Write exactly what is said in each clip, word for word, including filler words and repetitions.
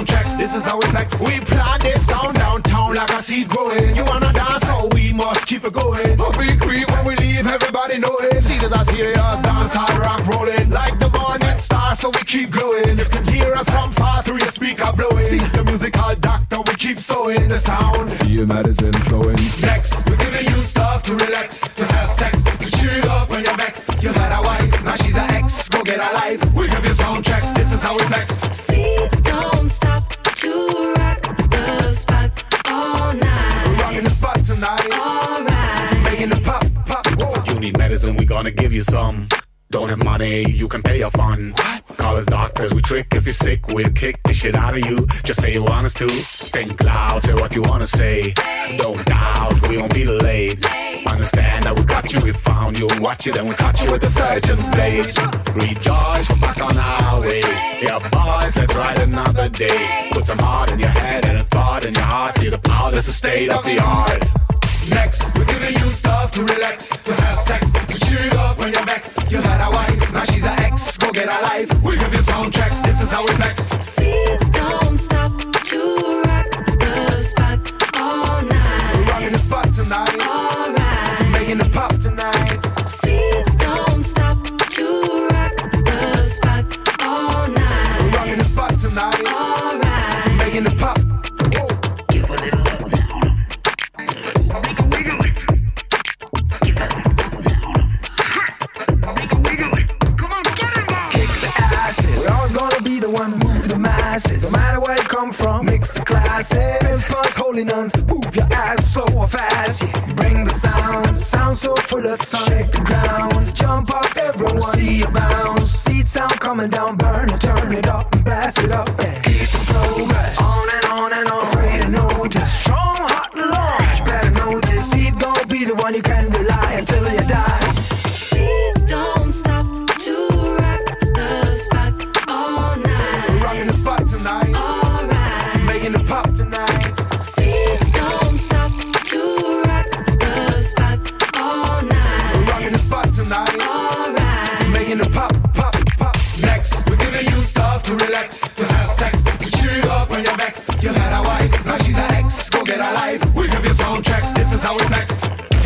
checks, this is how we flex. We plant this sound downtown like a seed growing. You wanna dance, so we must keep it going. A big creep when we leave, everybody know it. See this as serious, dance hard rock rolling. Like the morning star, so we keep glowing. You can hear us from far through your speaker blowing. See the musical doctor, we keep sewing the sound. Feel medicine flowing. Next, we're giving you stuff to relax, to have sex, to cheer you up when you're vexed. You had a wife, now she's an ex. Go get a life. We give you soundtracks, this is how we flex. See, don't stop to rock the spot all night. We're rocking the spot tonight. Alright. Making the pop, pop, whoa. You need medicine, we gonna give you some. Don't have money, you can pay your fun. Call us doctors, we trick. If you're sick, we'll kick the shit out of you. Just say you want us to. Think loud, say what you wanna say. Don't doubt, we won't be delayed. Understand that we got you, we found you. Watch you, then we cut you with the surgeon's blade. Rejoice, we're back on our way. Yeah, boys, let's ride another day. Put some heart in your head and a thought in your heart. Feel the power, that's the state of the art. Next, we're giving you stuff to relax, to have sex, to cheer you up when you're vexed. You had a wife, now she's an ex. Go get a life. We give you soundtracks, this is how we flex. See, don't stop to rock the spot all night. We're rocking the spot tonight. Alright. Making the pop tonight. See, don't stop to rock the spot all night. We're rocking the spot tonight. Alright. Making the pop. Whoa. Give a little love now. Wiggle, wiggle it. Give a little now. Wiggle, wiggle it. Come on, get it now. Kick the asses. We're always gonna be the one who move the masses. No matter where you come from, mix the classes. Punch holy nuns, move your ass slow or fast. Yeah. Bring the sound, sound so full of sun. Shake the ground, jump up, everyone see you bounce. See sound coming down, burn it, turn it up, and blast it up. And keep the progress on and on and on. Afraid to notice, strong, hot and large. Better know this seed gon' be the one you can rely until you die. See, don't stop to rock the spot all night. We're rocking the spot tonight. Alright. Making the pop tonight. See, don't stop to rock the spot all night. We're rocking the spot tonight. Alright. Making the pop, pop, pop. Next, we're giving you stuff to relax, to have sex, to cheer you up when you're vexed. You had a wife, now she's an ex. Go get a life. We give you soundtracks, this is how we flex.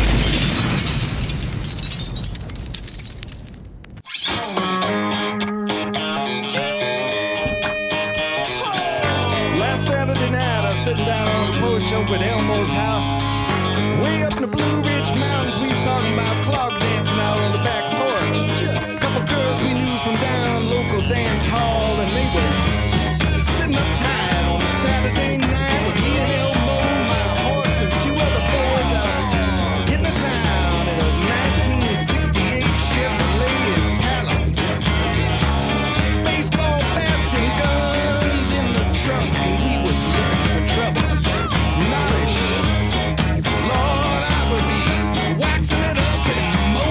Last Saturday night, I was sitting down on the porch over at Elmo's house. Way up in the Blue Ridge Mountains, we was talking about clog dancing out on the back porch. A couple girls we knew from down local dance hall, and they was sitting up tight on a Saturday night with me and Elmo, my horse, and two other boys out hitting the town in a nineteen sixty-eight Chevrolet Impala. Baseball bats and guns in the trunk, and he was looking for trouble. Not a sh- Lord, I would be waxing it up and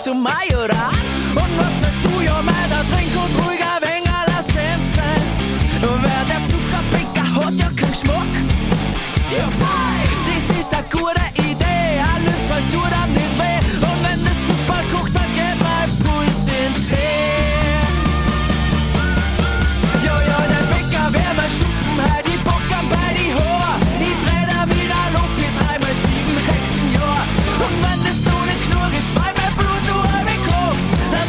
zu Majoran. Und was sagst du, ja, mein, da trink und ruhiger wegen aller Senf sein. Wer der Zuckerpicker hat ja keinen Geschmack. Ja, boy, das ist eine gute Idee, alle fällt du dann nicht weh. Und wenn das super kocht, dann geht mein Puls in Tee. Jo, jo, der Bäcker wär mal schupfen, halt die Bockern bei die Haar. Ich dreh da wieder noch für drei mal sieben Hexenjahr. Und wenn das nur ne Knurr ist, weil mein Blut nur ein Weg hoch, dann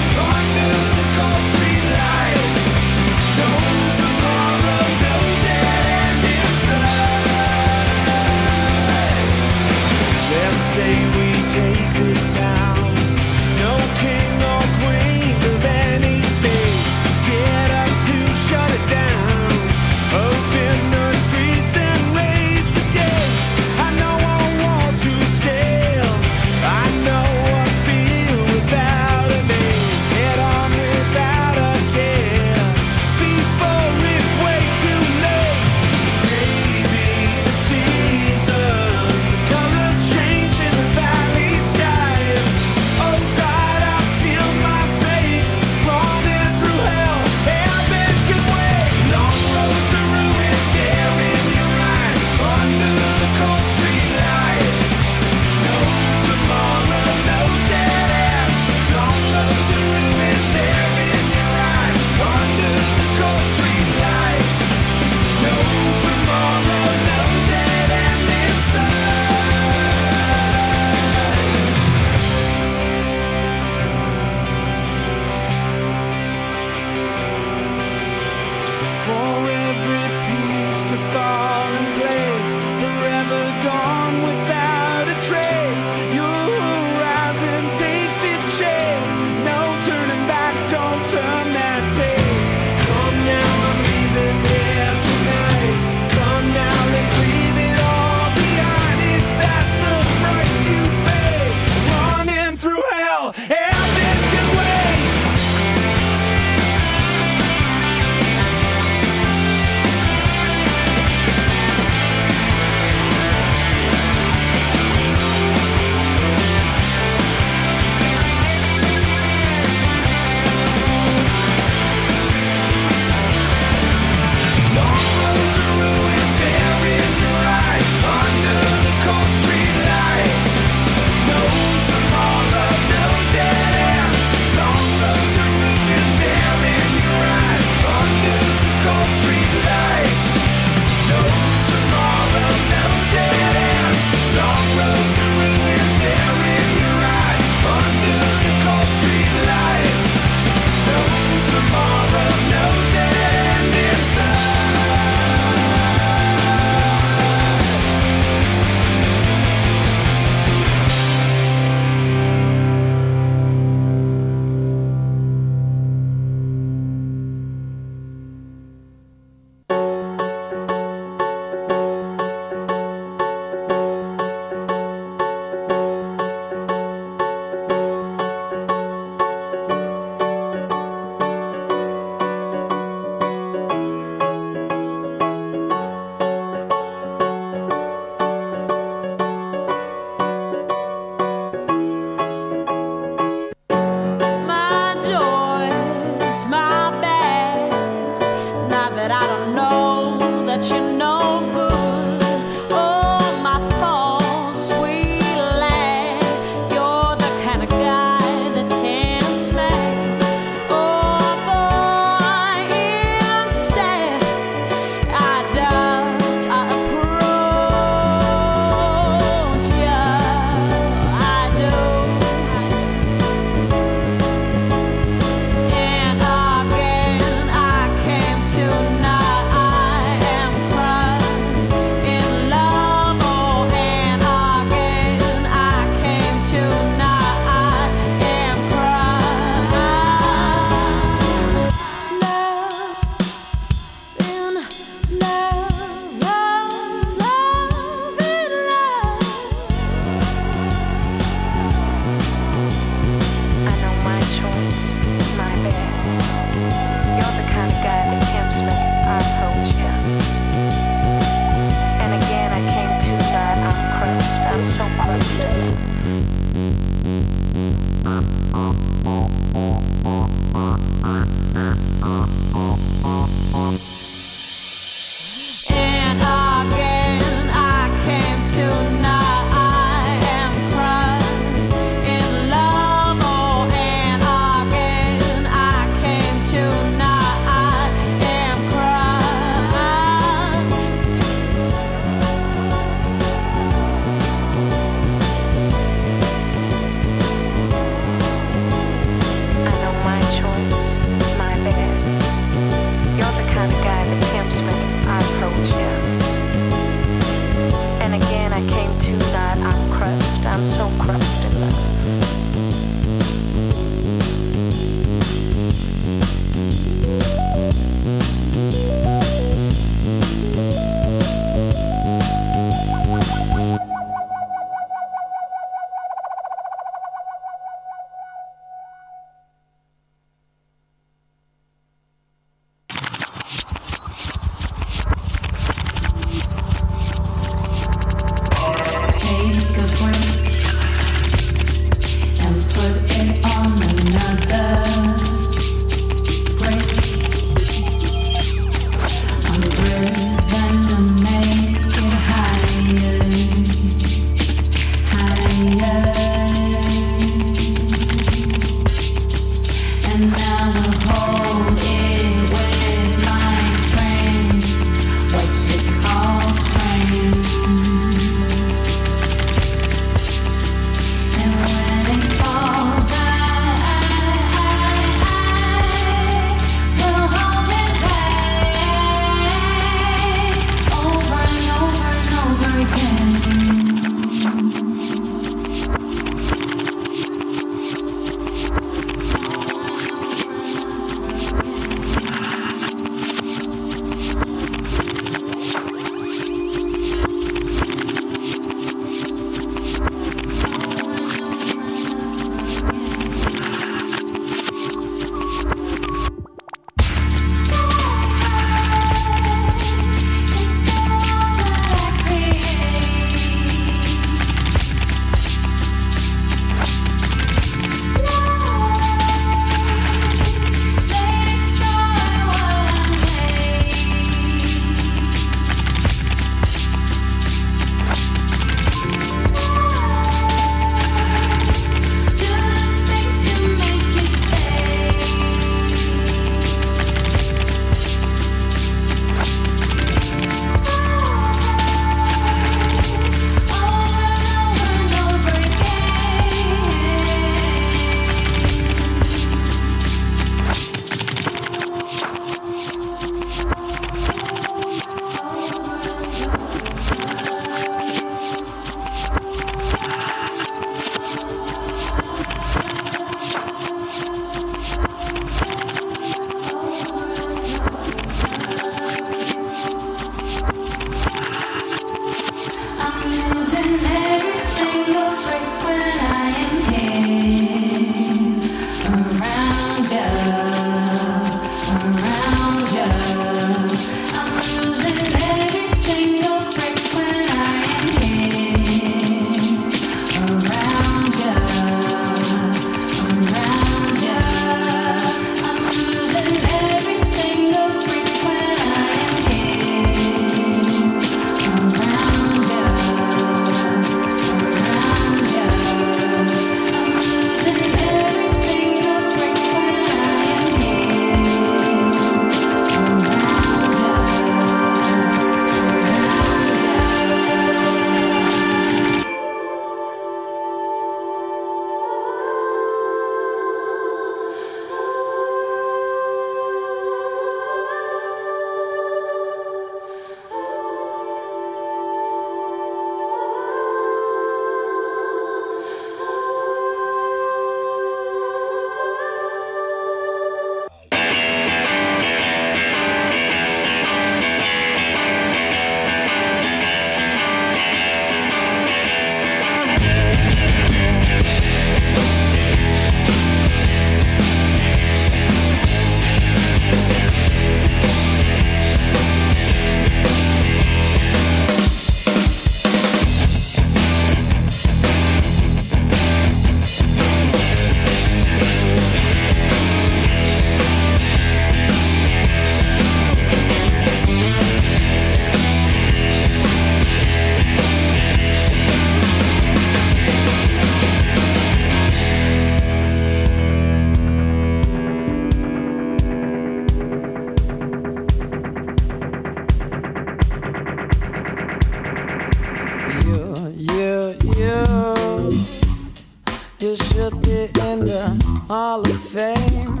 You should be in the Hall of Fame.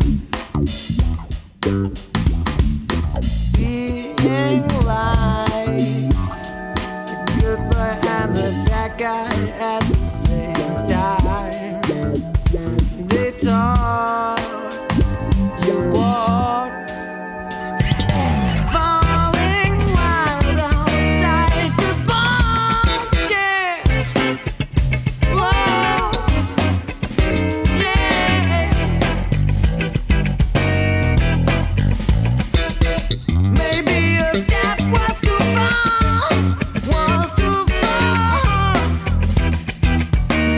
Being like the good boy and the bad guy at the same time. They talk, you walk, falling wild outside the bar. Yeah, whoa, yeah. Maybe a step was too far, was too far.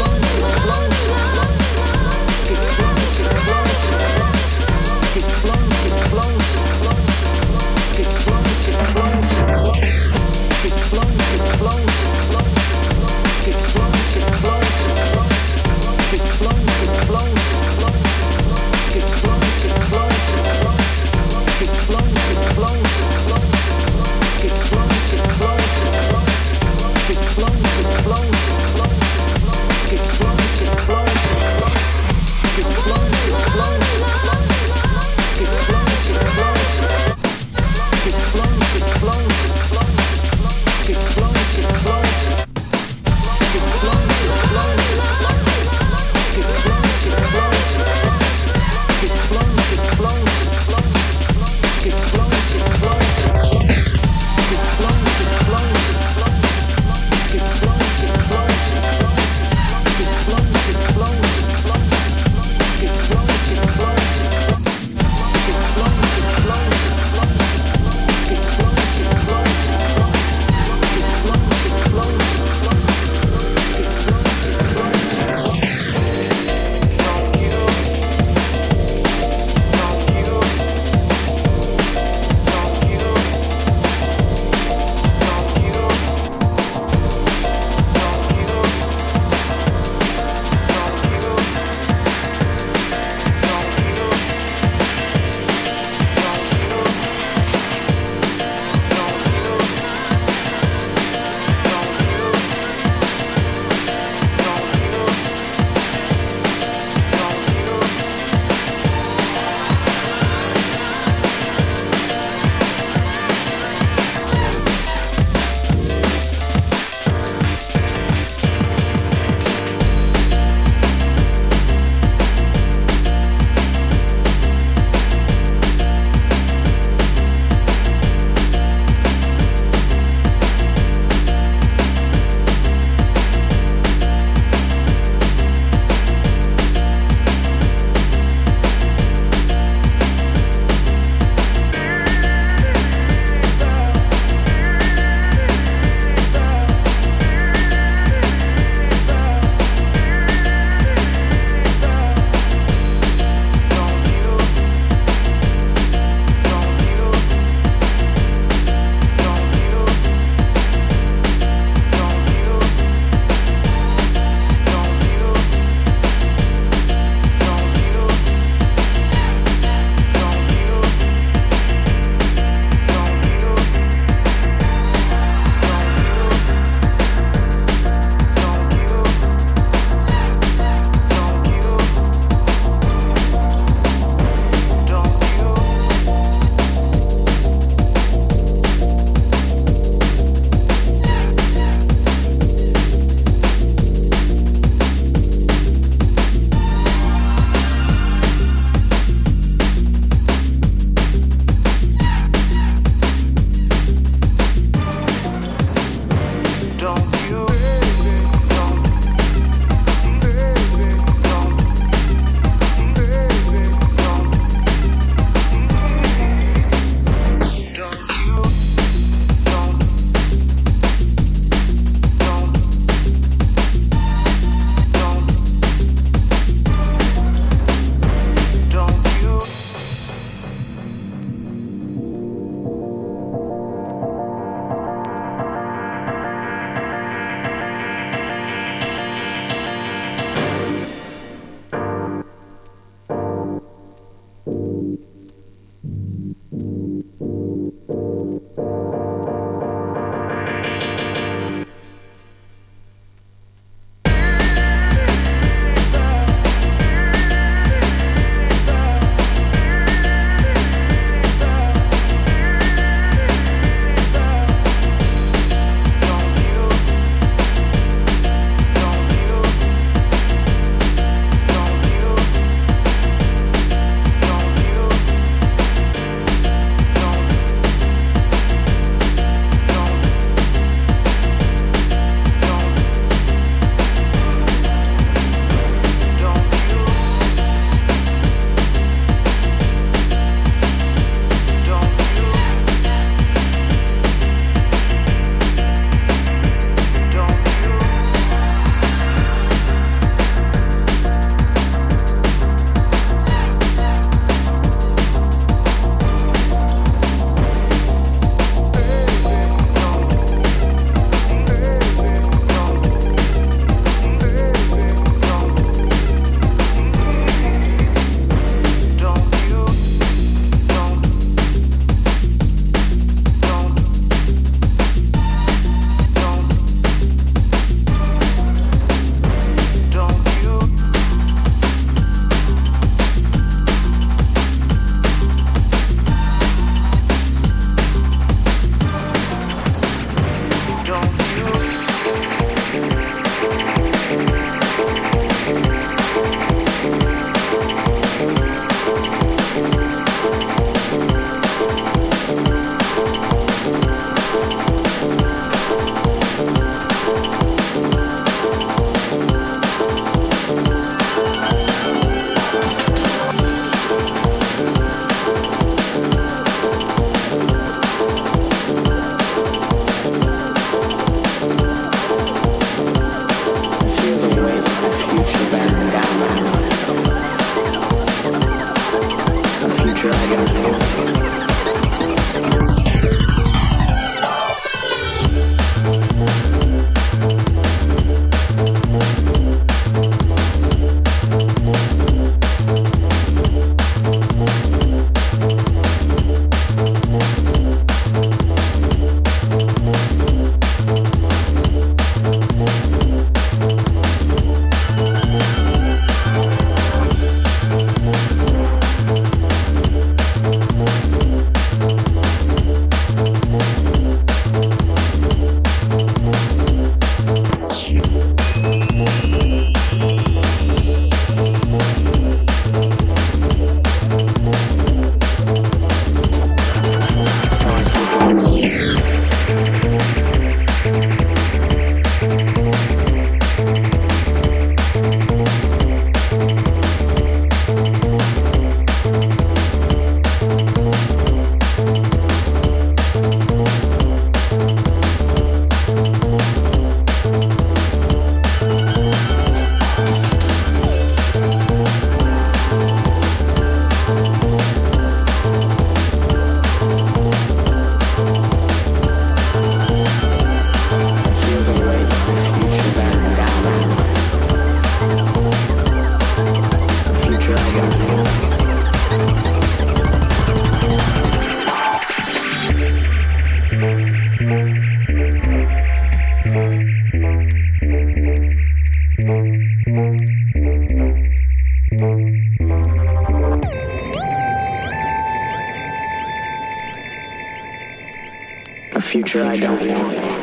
A future I don't want.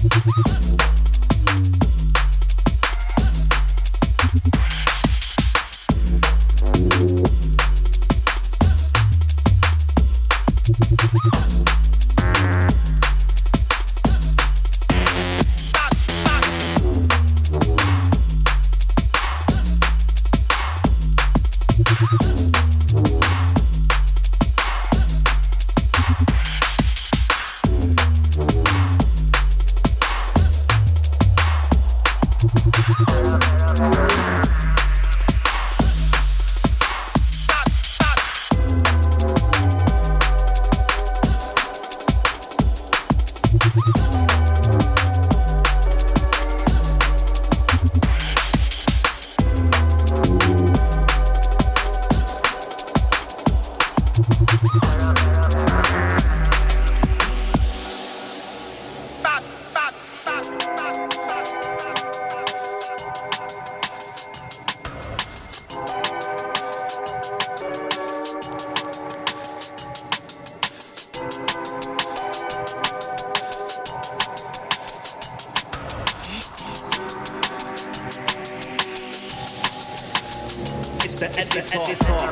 It's the editor.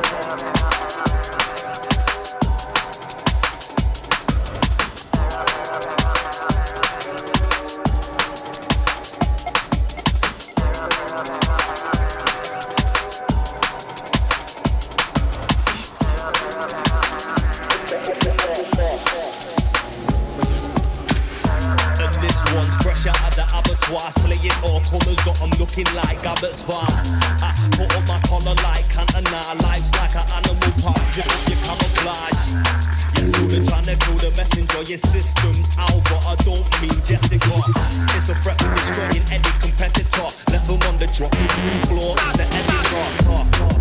Slaying all corners, got them looking like Abbott's farm. I put up my collar like Cantona, life's like an animal park, zip up your camouflage. Yeah, still they're trying to kill the messenger, your system's out, but I don't mean Jessica. It's a threat to destroying any competitor. Left them on the dropping room floor, it's the editor.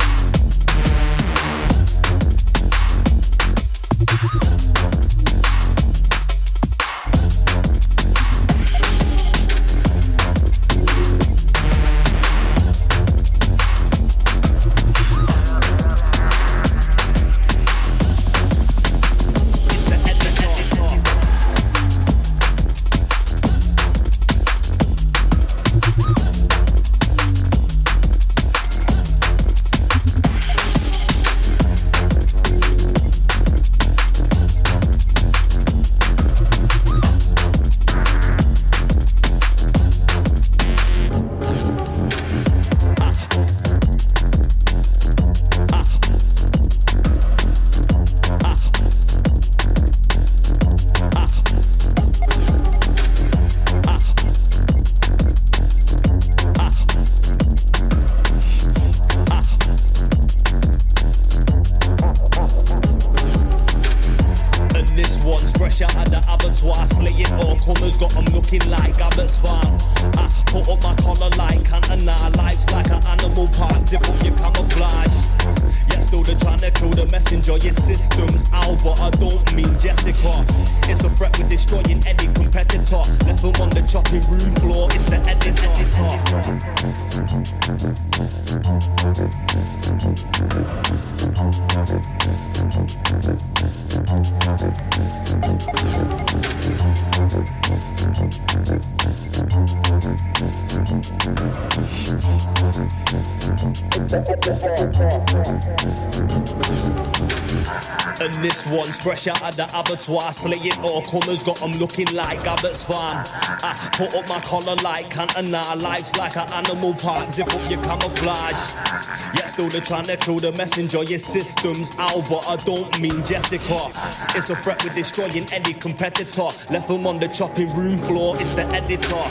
And this one's fresh out of the abattoir, slaying all comers, got them looking like Abbott's farm. I put up my collar like Cantona, life's like an animal park, zip up your camouflage. Yet still they're trying to kill the messenger, your system's out, but I don't mean Jessica. It's a threat with destroying any competitor. Left them on the chopping room floor, it's the editor.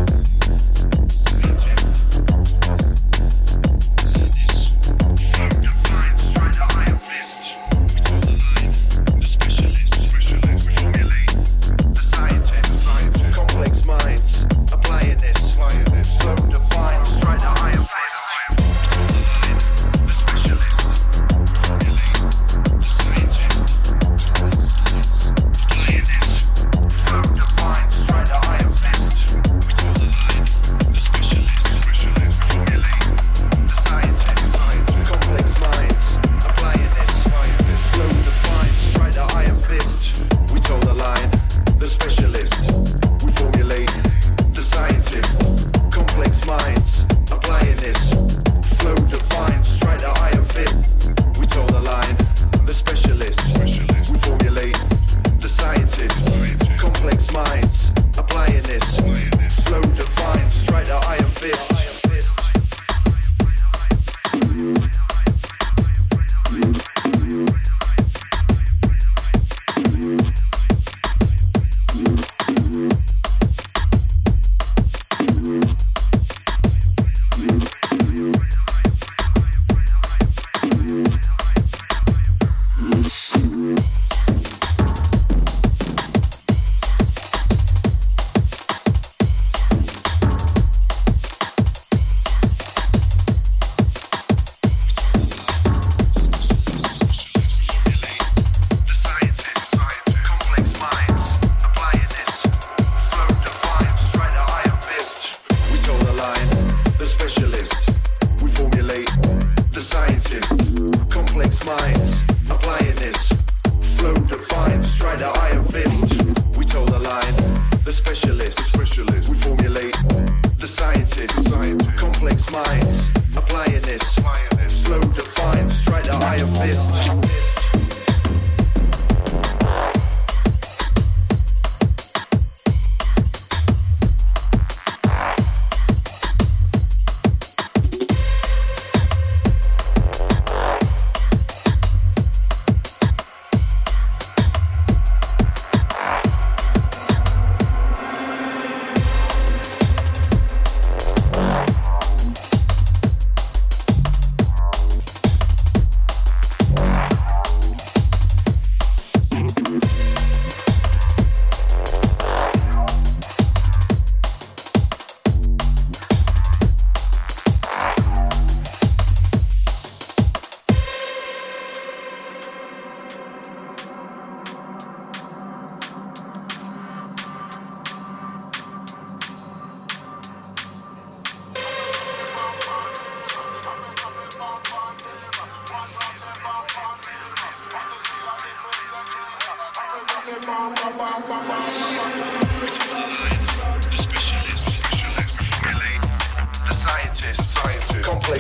Fuck.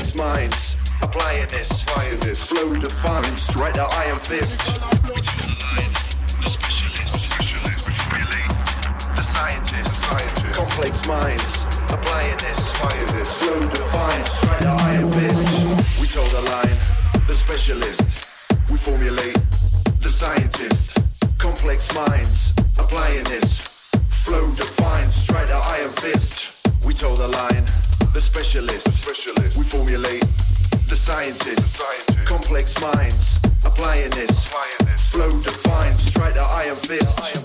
complex minds. Applying this, applying this. Flow defined, straight to iron fist. We took the line, the specialist, the specialist. We formulate the scientist, scientist. Complex minds, applying this, applying this. Flow defined, straight to iron fist. We told the line, the specialist. We formulate the scientist. Complex minds, applying this. Flow defined, straight to iron fist. We told the line, the specialist, the specialist. We formulate the scientist, the scientist. Complex minds, applying this. Applying this. Flow defined, straight to iron fist. Iron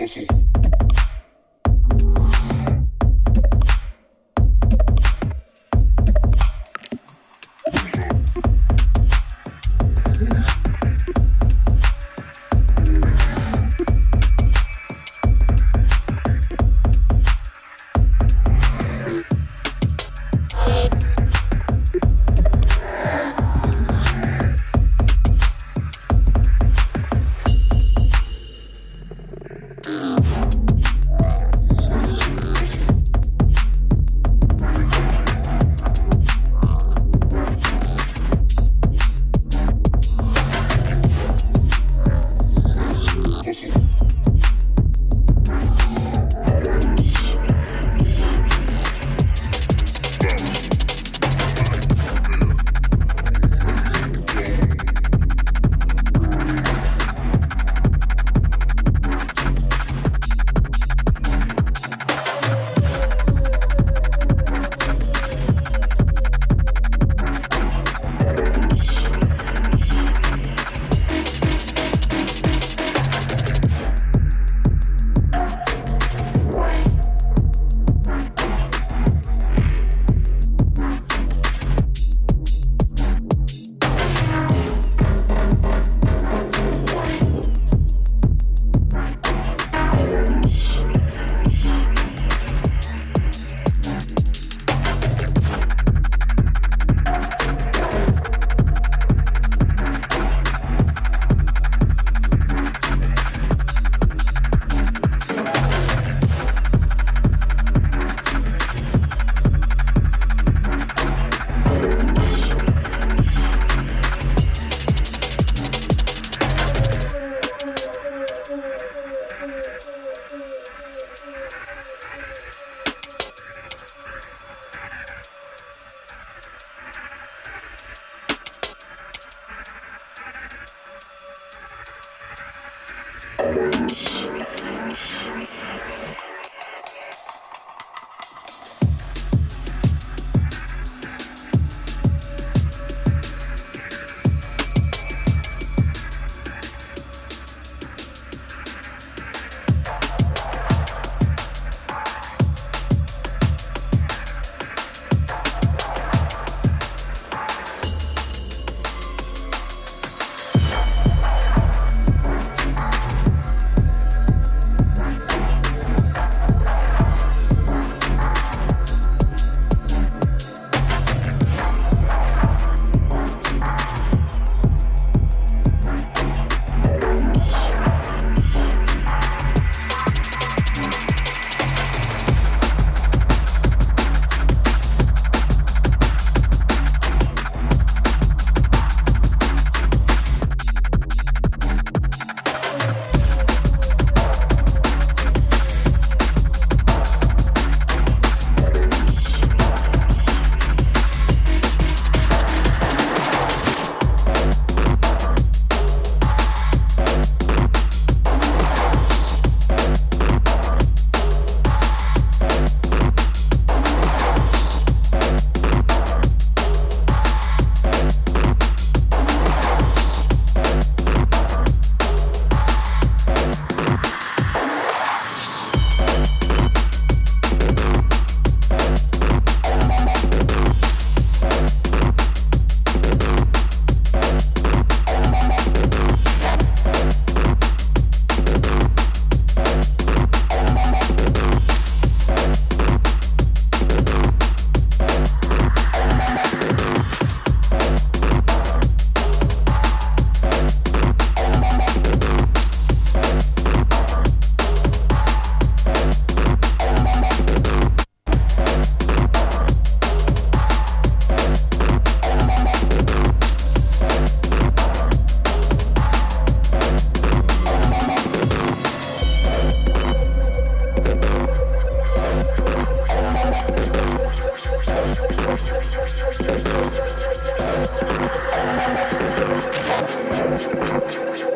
Thank you.